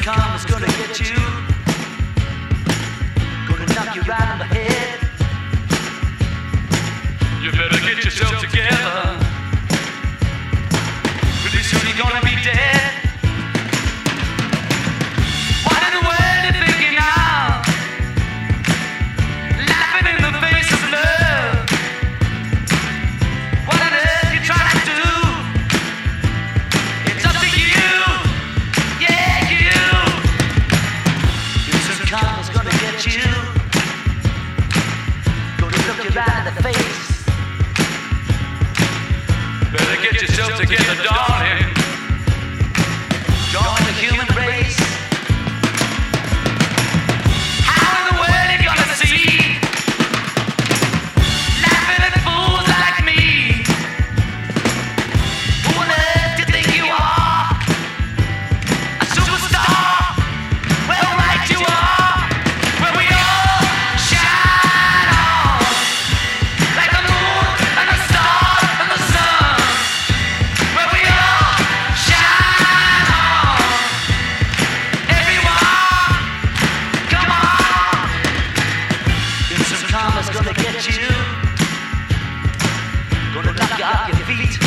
karma's gonna get you. Gonna knock you right on the head. You better get yourself together. Pretty soon you're gonna be dead. What in the world you thinking now? Laughing in the face of love. What on earth you trying to do? It's up to you. Yeah, you. Some karma's gonna get you. Gonna look you right in the face. Better get yourself together, darling. Join the human race. How in the world you gonna see? Laughing at fools like me. Who on earth do you think you are? A superstar? Well, right you are. Where we all shine on. Like the moon and the stars and the sun. Where we all shine on. Everyone, come on. Some karma's gonna get you. Gonna knock you off your feet.